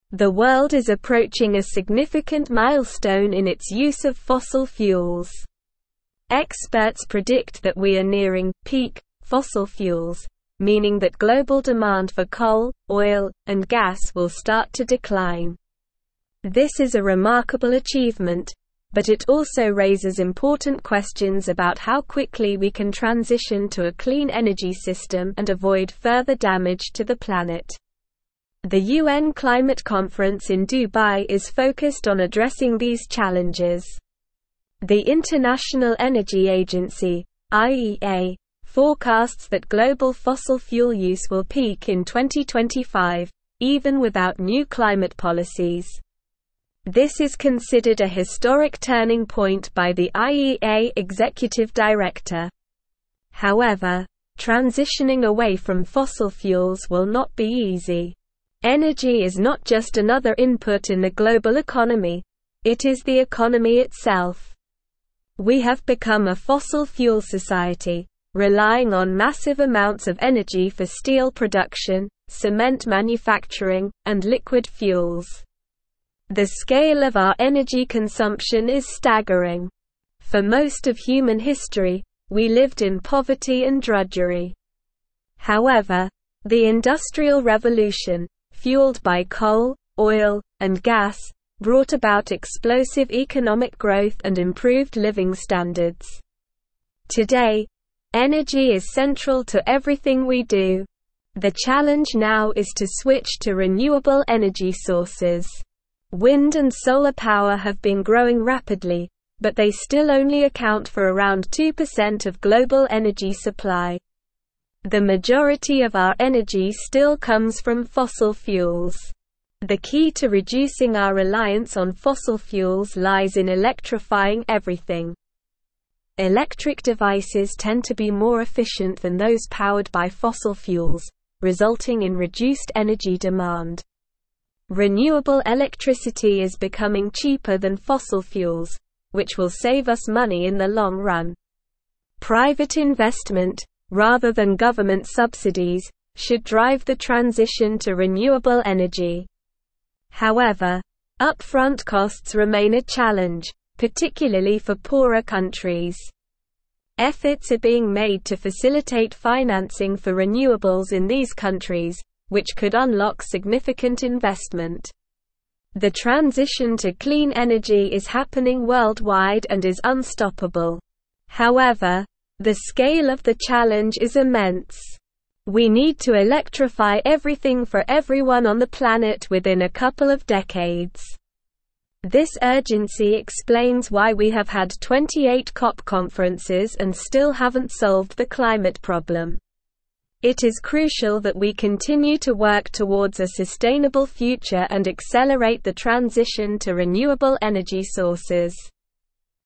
The world is approaching a significant milestone in its use of fossil fuels. Experts predict that we are nearing peak fossil fuels, meaning that global demand for coal, oil, and gas will start to decline. This is a remarkable achievement, but it also raises important questions about how quickly we can transition to a clean energy system and avoid further damage to the planet. The UN Climate Conference in Dubai is focused on addressing these challenges. The International Energy Agency, IEA, forecasts that global fossil fuel use will peak in 2025, even without new climate policies. This is considered a historic turning point by the IEA Executive Director. However, transitioning away from fossil fuels will not be easy. Energy is not just another input in the global economy, it is the economy itself. We have become a fossil fuel society, relying on massive amounts of energy for steel production, cement manufacturing, and liquid fuels. The scale of our energy consumption is staggering. For most of human history, we lived in poverty and drudgery. However, the Industrial Revolution, fueled by coal, oil, and gas, brought about explosive economic growth and improved living standards. Today, energy is central to everything we do. The challenge now is to switch to renewable energy sources. Wind and solar power have been growing rapidly, but they still only account for around 2% of global energy supply. The majority of our energy still comes from fossil fuels. The key to reducing our reliance on fossil fuels lies in electrifying everything. Electric devices tend to be more efficient than those powered by fossil fuels, resulting in reduced energy demand. Renewable electricity is becoming cheaper than fossil fuels, which will save us money in the long run. Private investment, rather than government subsidies, should drive the transition to renewable energy. However, upfront costs remain a challenge, particularly for poorer countries. Efforts are being made to facilitate financing for renewables in these countries, which could unlock significant investment. The transition to clean energy is happening worldwide and is unstoppable. However, the scale of the challenge is immense. We need to electrify everything for everyone on the planet within a couple of decades. This urgency explains why we have had 28 COP conferences and still haven't solved the climate problem. It is crucial that we continue to work towards a sustainable future and accelerate the transition to renewable energy sources.